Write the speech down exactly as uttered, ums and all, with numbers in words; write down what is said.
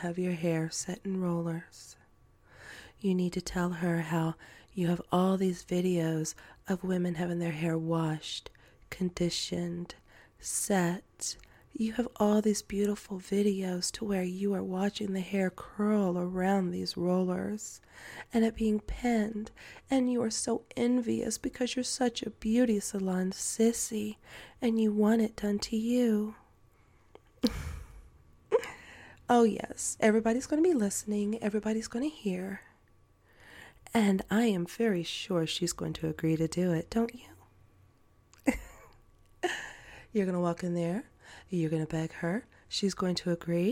have your hair set in rollers. You need to tell her how you have all these videos of women having their hair washed, conditioned, set. You have all these beautiful videos to where you are watching the hair curl around these rollers and it being pinned, and you are so envious because you're such a beauty salon sissy and you want it done to you. Oh yes, everybody's going to be listening, everybody's going to hear. And I am very sure she's going to agree to do it, don't you? You're going to walk in there. You're going to beg her. She's going to agree.